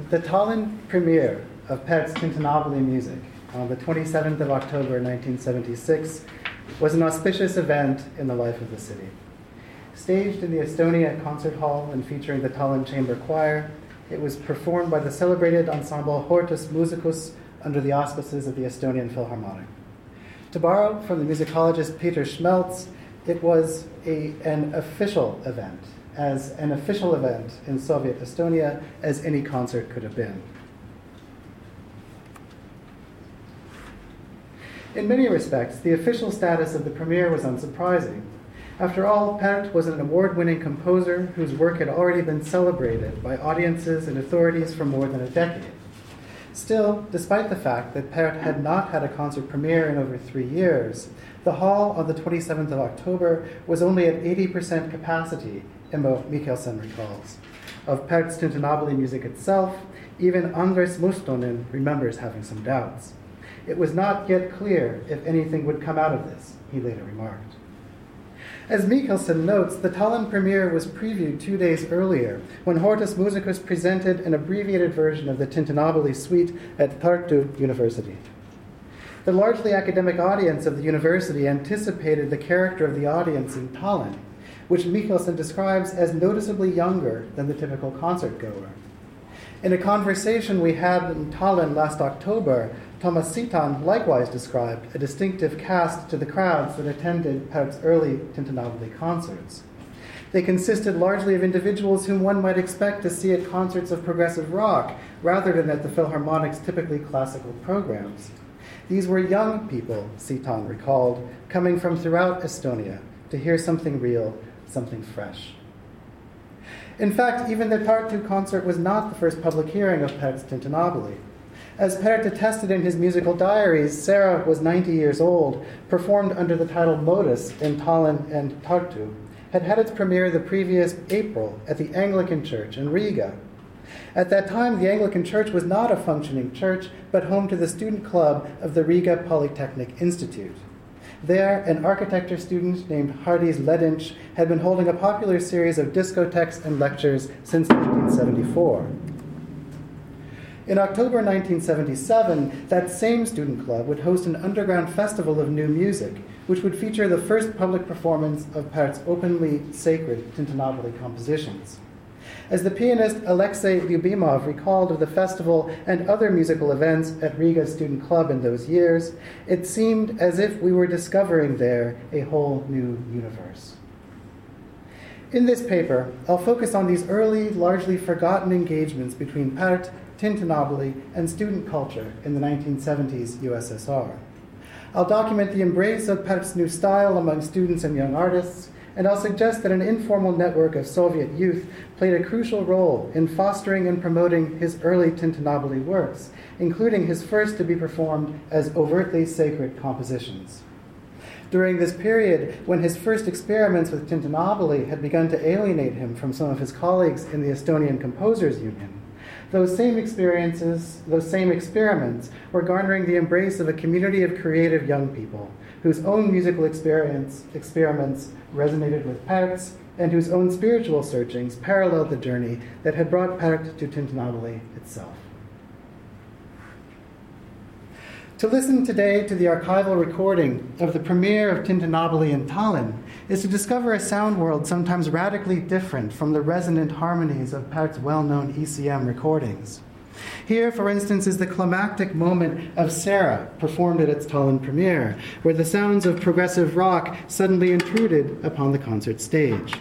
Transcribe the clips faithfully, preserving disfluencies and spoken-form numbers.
The Tallinn premiere of Pert's Tintinnabuli music on the twenty-seventh of October nineteen seventy-six was an auspicious event in the life of the city. Staged in the Estonia Concert Hall and featuring the Tallinn Chamber Choir, it was performed by the celebrated ensemble Hortus Musicus under the auspices of the Estonian Philharmonic. To borrow from the musicologist Peter Schmelz, it was a, an official event, as an official event in Soviet Estonia as any concert could have been. In many respects, the official status of the premiere was unsurprising. After all, Pärt was an award-winning composer whose work had already been celebrated by audiences and authorities for more than a decade. Still, despite the fact that Pärt had not had a concert premiere in over three years, the hall on the twenty-seventh of October was only at eighty percent capacity, Immo Michelsen recalls. Of Pärt's Tintinnabuli music itself, even Andres Mustonen remembers having some doubts. It was not yet clear if anything would come out of this, he later remarked. As Michelsen notes, the Tallinn premiere was previewed two days earlier when Hortus Musicus presented an abbreviated version of the Tintinnabuli suite at Tartu University. The largely academic audience of the university anticipated the character of the audience in Tallinn, which Michelsen describes as noticeably younger than the typical concertgoer. In a conversation we had in Tallinn last October, Thomas Sitan likewise described a distinctive cast to the crowds that attended Pärt's early Tintinnabuli concerts. They consisted largely of individuals whom one might expect to see at concerts of progressive rock, rather than at the Philharmonic's typically classical programs. These were young people, Sitan recalled, coming from throughout Estonia to hear something real, something fresh. In fact, even the Tartu concert was not the first public hearing of Pärt's Tintinnabuli. As Pärt attested in his musical diaries, Sarah was ninety years old, performed under the title Modus in Tallinn and Tartu, had had its premiere the previous April at the Anglican Church in Riga. At that time, the Anglican Church was not a functioning church, but home to the student club of the Riga Polytechnic Institute. There, an architecture student named Hardis Ledinch had been holding a popular series of discotheques and lectures since nineteen seventy-four. In October nineteen seventy-seven, that same student club would host an underground festival of new music, which would feature the first public performance of Pärt's openly sacred Tintinnabuli compositions. As the pianist Alexei Lyubimov recalled of the festival and other musical events at Riga's student club in those years, it seemed as if we were discovering there a whole new universe. In this paper, I'll focus on these early, largely forgotten engagements between Pärt, Tintinnabuli, and student culture in the nineteen seventies U S S R. I'll document the embrace of Pärt's new style among students and young artists, and I'll suggest that an informal network of Soviet youth played a crucial role in fostering and promoting his early Tintinnabuli works, including his first to be performed as overtly sacred compositions. During this period, when his first experiments with Tintinnabuli had begun to alienate him from some of his colleagues in the Estonian Composers Union, Those same experiences, those same experiments were garnering the embrace of a community of creative young people whose own musical experience, experiments resonated with Pärt's and whose own spiritual searchings paralleled the journey that had brought Pärt to Tintinnabuli itself. To listen today to the archival recording of the premiere of Tintinnabuli in Tallinn is to discover a sound world sometimes radically different from the resonant harmonies of Pärt's well-known E C M recordings. Here, for instance, is the climactic moment of Sarah, performed at its Tallinn premiere, where the sounds of progressive rock suddenly intruded upon the concert stage.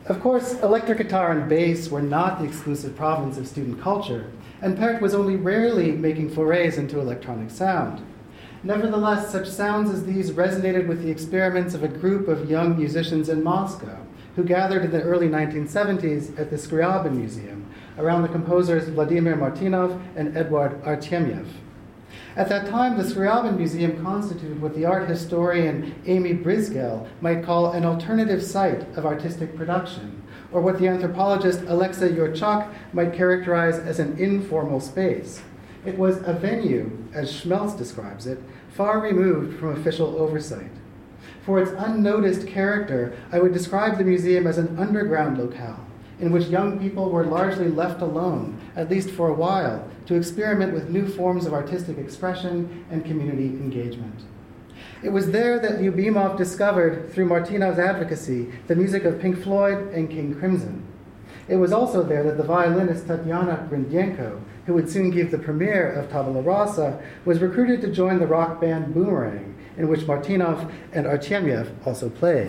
Of course, electric guitar and bass were not the exclusive province of student culture, and Pärt was only rarely making forays into electronic sound. Nevertheless, such sounds as these resonated with the experiments of a group of young musicians in Moscow, who gathered in the early nineteen seventies at the Scriabin Museum around the composers Vladimir Martynov and Eduard Artemyev. At that time, the Scriabin Museum constituted what the art historian Amy Brizgel might call an alternative site of artistic production, or what the anthropologist Alexei Yurchak might characterize as an informal space. It was a venue, as Schmelz describes it, far removed from official oversight. For its unnoticed character, I would describe the museum as an underground locale, in which young people were largely left alone, at least for a while, to experiment with new forms of artistic expression and community engagement. It was there that Lyubimov discovered, through Martynov's advocacy, the music of Pink Floyd and King Crimson. It was also there that the violinist Tatyana Grindenko, who would soon give the premiere of Tabula Rasa, was recruited to join the rock band Boomerang, in which Martynov and Artemyev also played.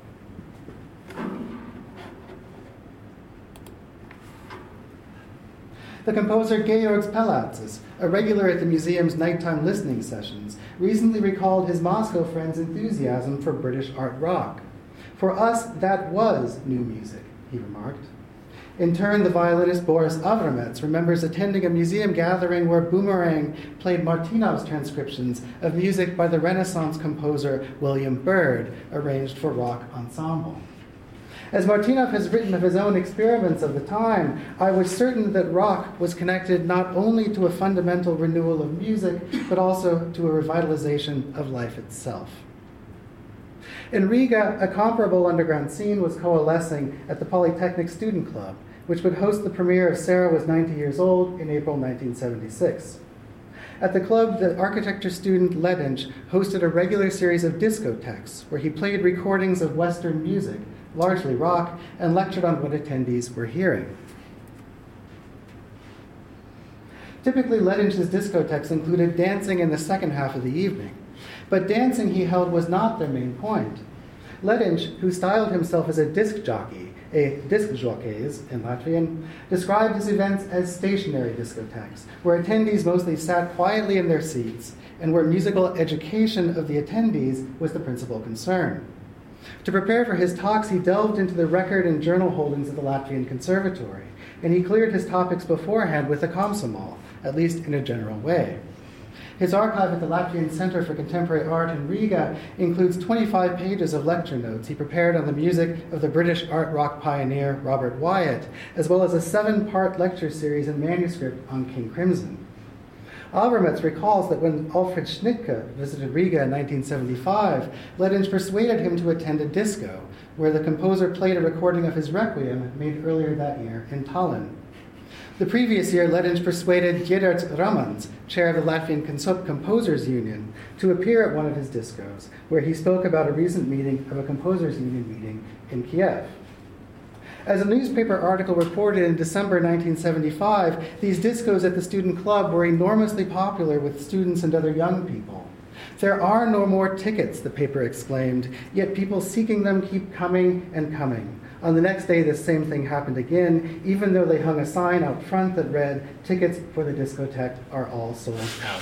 The composer Georg Pelatzis, a regular at the museum's nighttime listening sessions, recently recalled his Moscow friends' enthusiasm for British art rock. For us, that was new music, he remarked. In turn, the violinist Boris Avrametz remembers attending a museum gathering where Boomerang played Martynov's transcriptions of music by the Renaissance composer William Byrd, arranged for rock ensemble. As Martynov has written of his own experiments of the time, I was certain that rock was connected not only to a fundamental renewal of music, but also to a revitalization of life itself. In Riga, a comparable underground scene was coalescing at the Polytechnic Student Club, which would host the premiere of Sarah Was ninety Years Old in April nineteen seventy-six. At the club, the architecture student Ledinch hosted a regular series of discotheques where he played recordings of Western music, largely rock, and lectured on what attendees were hearing. Typically, Ledinch's discotheques included dancing in the second half of the evening, but dancing, he held, was not their main point. Ledinch, who styled himself as a disc jockey, a disc jockeys in Latvian, described his events as stationary discotheques, where attendees mostly sat quietly in their seats and where musical education of the attendees was the principal concern. To prepare for his talks, he delved into the record and journal holdings of the Latvian Conservatory, and he cleared his topics beforehand with the Komsomol, at least in a general way. His archive at the Latvian Center for Contemporary Art in Riga includes twenty-five pages of lecture notes he prepared on the music of the British art rock pioneer Robert Wyatt, as well as a seven-part lecture series in manuscript on King Crimson. Avrametz recalls that when Alfred Schnittke visited Riga in nineteen seventy-five, Ledinch persuaded him to attend a disco, where the composer played a recording of his Requiem made earlier that year in Tallinn. The previous year, Ledinch persuaded Giedarts Ramans, chair of the Latvian Composers Union, to appear at one of his discos, where he spoke about a recent meeting of a Composers Union meeting in Kiev. As a newspaper article reported in December nineteen seventy-five, these discos at the student club were enormously popular with students and other young people. There are no more tickets, the paper exclaimed, yet people seeking them keep coming and coming. On the next day, the same thing happened again, even though they hung a sign out front that read, "Tickets for the discotheque are all sold out."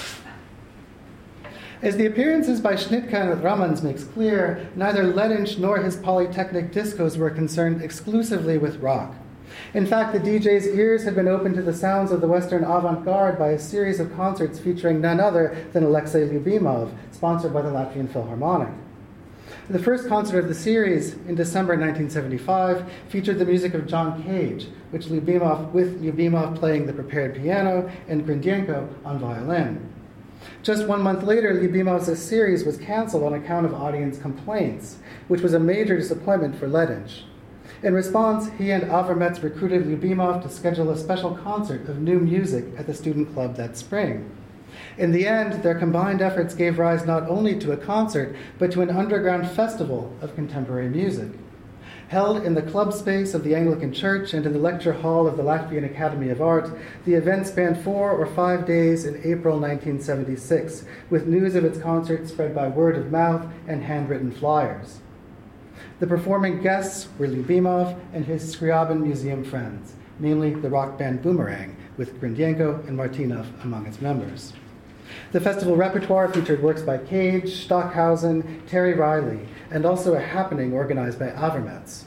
As the appearances by Schnittke and Ramans makes clear, neither Ledinch nor his Polytechnic discos were concerned exclusively with rock. In fact, the D J's ears had been opened to the sounds of the Western avant-garde by a series of concerts featuring none other than Alexei Lyubimov, sponsored by the Latvian Philharmonic. The first concert of the series, in December nineteen seventy-five, featured the music of John Cage, which Lyubimov, with Lyubimov playing the prepared piano and Grindenko on violin. Just one month later, Lyubimov's series was canceled on account of audience complaints, which was a major disappointment for Ledinch. In response, he and Avrametz recruited Lyubimov to schedule a special concert of new music at the student club that spring. In the end, their combined efforts gave rise not only to a concert, but to an underground festival of contemporary music. Held in the club space of the Anglican Church and in the lecture hall of the Latvian Academy of Art, the event spanned four or five days in April nineteen seventy-six, with news of its concert spread by word of mouth and handwritten flyers. The performing guests were Lyubimov and his Scriabin Museum friends, namely the rock band Boomerang, with Grindenko and Martynov among its members. The festival repertoire featured works by Cage, Stockhausen, Terry Riley, and also a happening organized by Avermetz.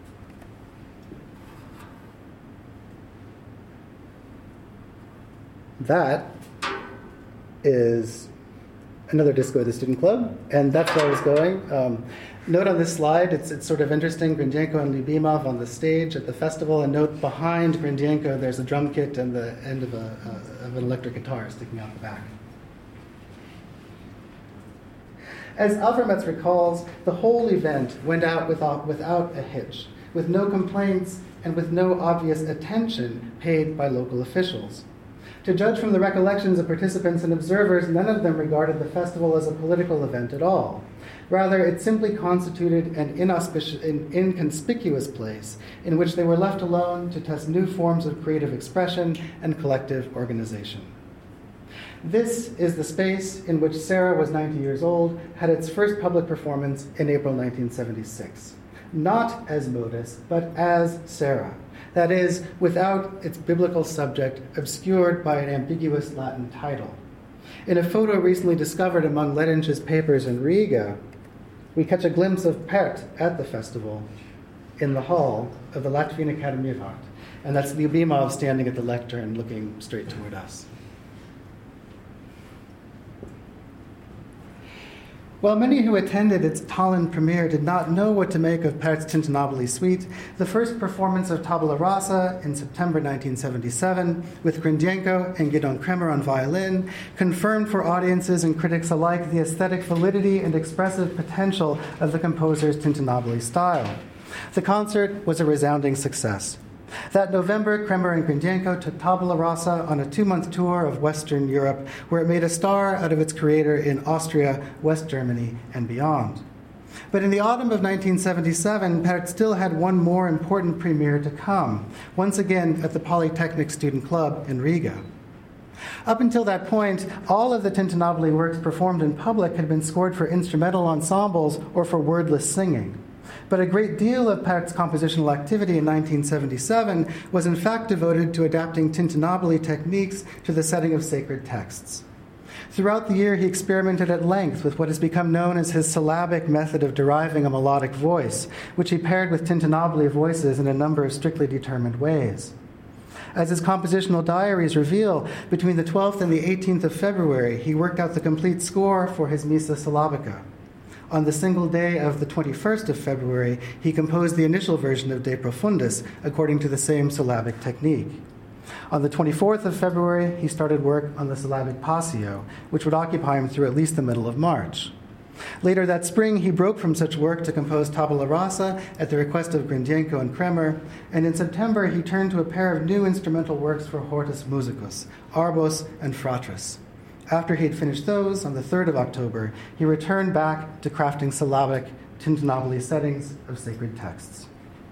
That is another disco of the student club, and that's where I was going. Um, note on this slide, it's, it's sort of interesting, Grindenko and Lyubimov on the stage at the festival, and note behind Grindenko there's a drum kit and the end of, a, uh, of an electric guitar sticking out the back. As Avermetz recalls, the whole event went out without, without a hitch, with no complaints and with no obvious attention paid by local officials. To judge from the recollections of participants and observers, none of them regarded the festival as a political event at all. Rather, it simply constituted an inauspicious, an inconspicuous place in which they were left alone to test new forms of creative expression and collective organization. This is the space in which Sarah Was ninety Years Old had its first public performance in April nineteen seventy-six. Not as Modus, but as Sarah. That is, without its biblical subject obscured by an ambiguous Latin title. In a photo recently discovered among Ledinch's papers in Riga, we catch a glimpse of Pärt at the festival in the hall of the Latvian Academy of Art. And that's Lyubimov standing at the lectern looking straight toward us. While many who attended its Tallinn premiere did not know what to make of Pärt's Tintinnabuli suite, the first performance of Tabula Rasa in September nineteen seventy-seven, with Grindenko and Gidon Kremer on violin, confirmed for audiences and critics alike the aesthetic validity and expressive potential of the composer's Tintinnabuli style. The concert was a resounding success. That November, Kremer and Grindenko took Tabula Rasa on a two-month tour of Western Europe, where it made a star out of its creator in Austria, West Germany, and beyond. But in the autumn of nineteen seventy-seven, Pärt still had one more important premiere to come, once again at the Polytechnic Student Club in Riga. Up until that point, all of the Tintinnabuli works performed in public had been scored for instrumental ensembles or for wordless singing. But a great deal of Pärt's compositional activity in nineteen seventy-seven was in fact devoted to adapting Tintinnabuli techniques to the setting of sacred texts. Throughout the year, he experimented at length with what has become known as his syllabic method of deriving a melodic voice, which he paired with Tintinnabuli voices in a number of strictly determined ways. As his compositional diaries reveal, between the twelfth and the eighteenth of February, he worked out the complete score for his Missa Syllabica. On the single day of the twenty-first of February, he composed the initial version of De Profundis according to the same syllabic technique. On the twenty-fourth of February, he started work on the syllabic Passio, which would occupy him through at least the middle of March. Later that spring, he broke from such work to compose Tabula Rasa at the request of Grindenko and Kremer, and in September he turned to a pair of new instrumental works for Hortus Musicus, Arbos and Fratris. After he had finished those, on the third of October, he returned back to crafting syllabic Tintinnabuli settings of sacred texts.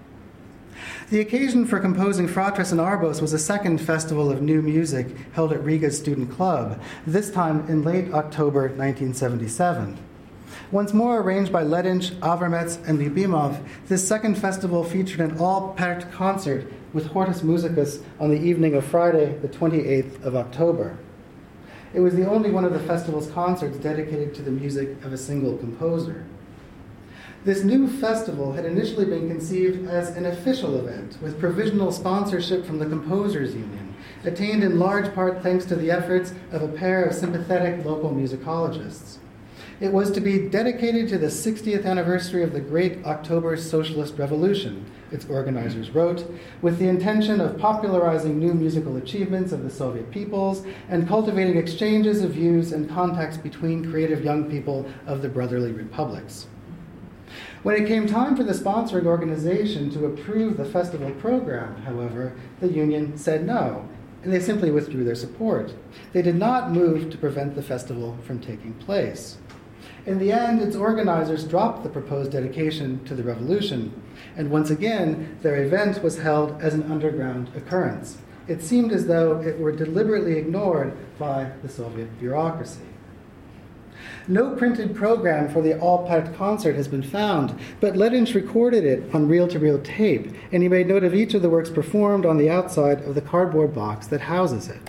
The occasion for composing Fratris and Arbos was a second festival of new music held at Riga's Student Club, this time in late October nineteen seventy-seven. Once more arranged by Ledinch, Avermetz, and Lyubimov, this second festival featured an all-Pärt concert with Hortus Musicus on the evening of Friday, the twenty-eighth of October. It was the only one of the festival's concerts dedicated to the music of a single composer. This new festival had initially been conceived as an official event with provisional sponsorship from the Composers Union, attained in large part thanks to the efforts of a pair of sympathetic local musicologists. It was to be dedicated to the sixtieth anniversary of the Great October Socialist Revolution, its organizers wrote, with the intention of popularizing new musical achievements of the Soviet peoples and cultivating exchanges of views and contacts between creative young people of the brotherly republics. When it came time for the sponsoring organization to approve the festival program, however, the union said no, and they simply withdrew their support. They did not move to prevent the festival from taking place. In the end, its organizers dropped the proposed dedication to the revolution, and once again, their event was held as an underground occurrence. It seemed as though it were deliberately ignored by the Soviet bureaucracy. No printed program for the All Pärt concert has been found, but Ledinch recorded it on reel-to-reel tape, and he made note of each of the works performed on the outside of the cardboard box that houses it.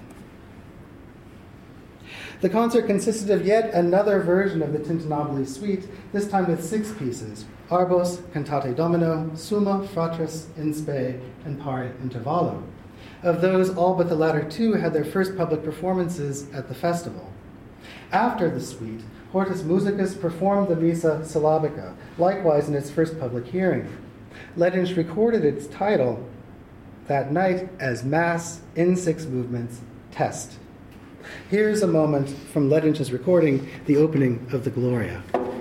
The concert consisted of yet another version of the Tintinnabuli suite, this time with six pieces: Arbos, Cantate Domino, Summa, Fratris, In Spe, and Pari Intervallo. Of those, all but the latter two had their first public performances at the festival. After the suite, Hortus Musicus performed the Missa Syllabica, likewise in its first public hearing. Ledinch recorded its title that night as Mass in Six Movements, Test. Here's a moment from Ledinch's recording, the opening of the Gloria.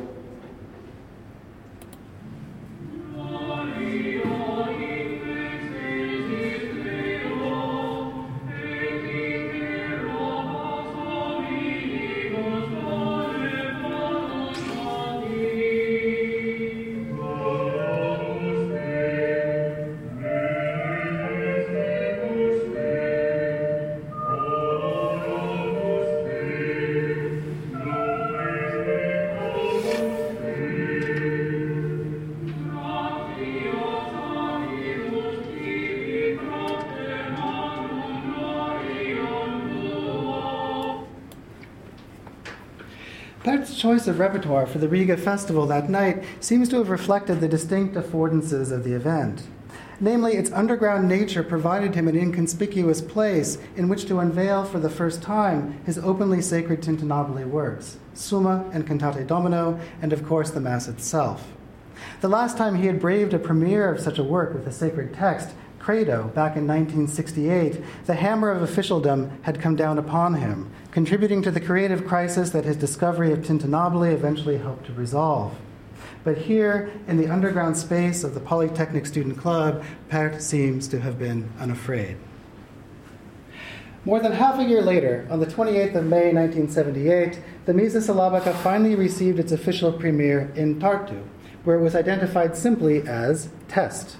Pärt's choice of repertoire for the Riga festival that night seems to have reflected the distinct affordances of the event. Namely, its underground nature provided him an inconspicuous place in which to unveil for the first time his openly sacred Tintinnabuli works, Summa and Cantate Domino, and of course the Mass itself. The last time he had braved a premiere of such a work with a sacred text, Credo, back in nineteen sixty-eight, the hammer of officialdom had come down upon him, contributing to the creative crisis that his discovery of Tintinnabuli eventually helped to resolve. But here, in the underground space of the Polytechnic Student Club, Pärt seems to have been unafraid. More than half a year later, on the twenty-eighth of May nineteen seventy-eight, the Missa Syllabica finally received its official premiere in Tartu, where it was identified simply as Test.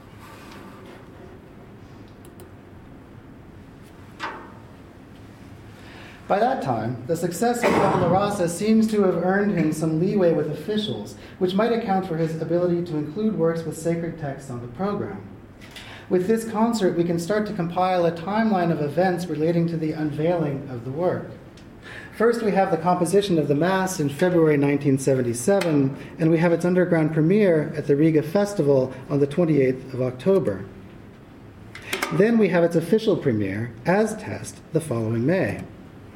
By that time, the success of Tabula Rasa seems to have earned him some leeway with officials, which might account for his ability to include works with sacred texts on the program. With this concert, we can start to compile a timeline of events relating to the unveiling of the work. First, we have the composition of the Mass in February nineteen seventy-seven, and we have its underground premiere at the Riga Festival on the twenty-eighth of October. Then we have its official premiere as Test the following May.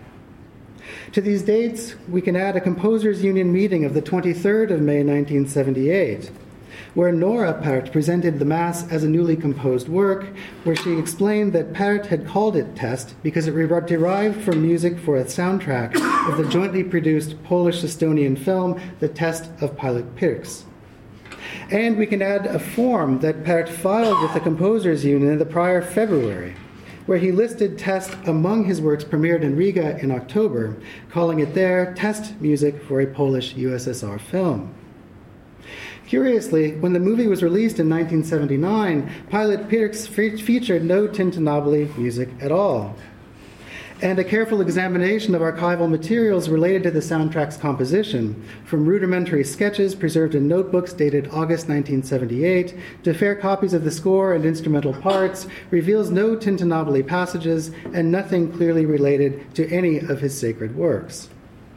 To these dates, we can add a Composers Union meeting of the twenty-third of May nineteen seventy-eight, where Nora Pärt presented the Mass as a newly composed work, where she explained that Pärt had called it Test because it derived from music for a soundtrack of the jointly produced Polish-Estonian film, The Test of Pilot Pirks. And we can add a form that Pärt filed with the Composers Union in the prior February, where he listed Test among his works premiered in Riga in October, calling it there Test Music for a Polish U S S R Film. Curiously, when the movie was released in nineteen seventy-nine, Pilot Pirks fe- featured no Tintinnabuli music at all. And a careful examination of archival materials related to the soundtrack's composition, from rudimentary sketches preserved in notebooks dated August nineteen seventy-eight to fair copies of the score and instrumental parts, reveals no Tintinnabuli passages and nothing clearly related to any of his sacred works.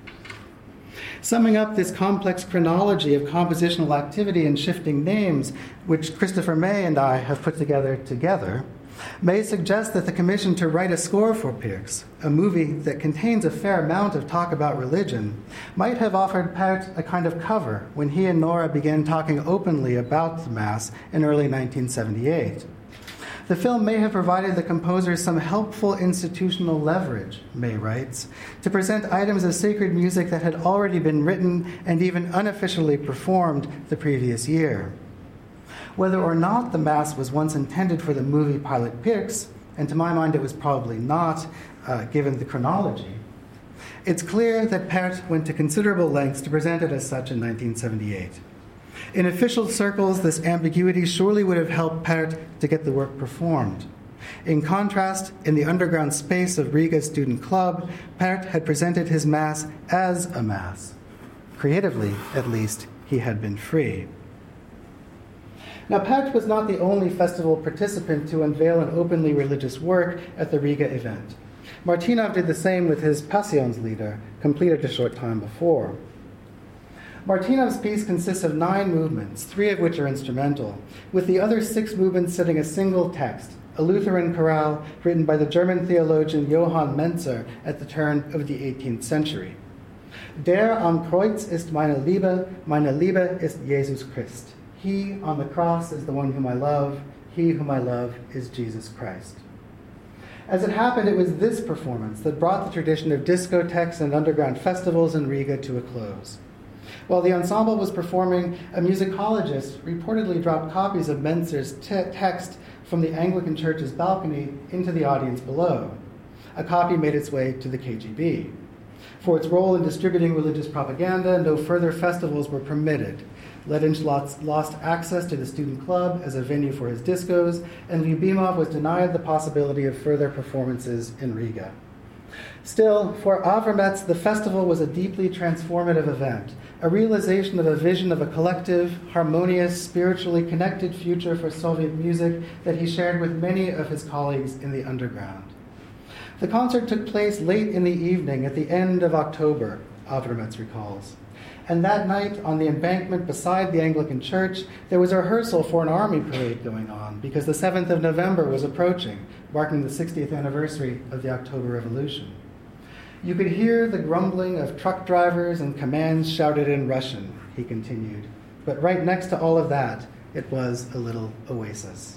Summing up this complex chronology of compositional activity and shifting names, which Christopher May and I have put together together, may suggest that the commission to write a score for Pirks, a movie that contains a fair amount of talk about religion, might have offered Pärt a kind of cover when he and Nora began talking openly about the Mass in early nineteen seventy-eight. The film may have provided the composer some helpful institutional leverage, May writes, to present items of sacred music that had already been written and even unofficially performed the previous year. Whether or not the Mass was once intended for the movie Pilot Pirks, and to my mind it was probably not, uh, given the chronology, it's clear that Pärt went to considerable lengths to present it as such in nineteen seventy-eight. In official circles, this ambiguity surely would have helped Pärt to get the work performed. In contrast, in the underground space of Riga Student Club, Pärt had presented his Mass as a Mass. Creatively, at least, he had been free. Now, Pärt was not the only festival participant to unveil an openly religious work at the Riga event. Martynov did the same with his Passionslieder, completed a short time before. Martynov's piece consists of nine movements, three of which are instrumental, with the other six movements setting a single text, a Lutheran chorale written by the German theologian Johann Mentzer at the turn of the eighteenth century. Der am Kreuz ist meine Liebe, meine Liebe ist Jesus Christ. He on the cross is the one whom I love, he whom I love is Jesus Christ. As it happened, it was this performance that brought the tradition of discotheques and underground festivals in Riga to a close. While the ensemble was performing, a musicologist reportedly dropped copies of Mentzer's te- text from the Anglican Church's balcony into the audience below. A copy made its way to the K G B. For its role in distributing religious propaganda, no further festivals were permitted. Ledinch lost, lost access to the student club as a venue for his discos, and Lyubimov was denied the possibility of further performances in Riga. Still, for Avrametz, the festival was a deeply transformative event, a realization of a vision of a collective, harmonious, spiritually connected future for Soviet music that he shared with many of his colleagues in the underground. The concert took place late in the evening at the end of October, Avrametz recalls. And that night, on the embankment beside the Anglican Church, there was a rehearsal for an army parade going on because the seventh of November was approaching, marking the sixtieth anniversary of the October Revolution. You could hear the grumbling of truck drivers and commands shouted in Russian, he continued. But right next to all of that, it was a little oasis.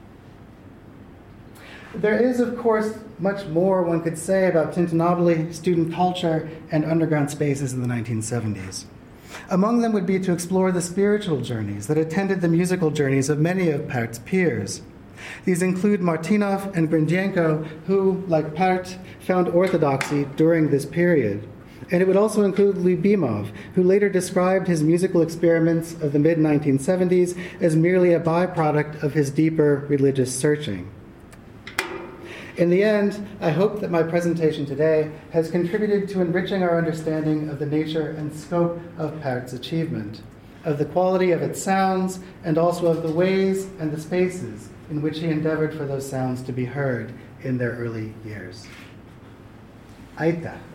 There is, of course, much more one could say about Tintinabuli, student culture, and underground spaces in the nineteen seventies. Among them would be to explore the spiritual journeys that attended the musical journeys of many of Pärt's peers. These include Martynov and Grindienko, who, like Pärt, found orthodoxy during this period. And it would also include Lyubimov, who later described his musical experiments of the mid nineteen seventies as merely a byproduct of his deeper religious searching. In the end, I hope that my presentation today has contributed to enriching our understanding of the nature and scope of Pärt's achievement, of the quality of its sounds, and also of the ways and the spaces in which he endeavored for those sounds to be heard in their early years. Aita.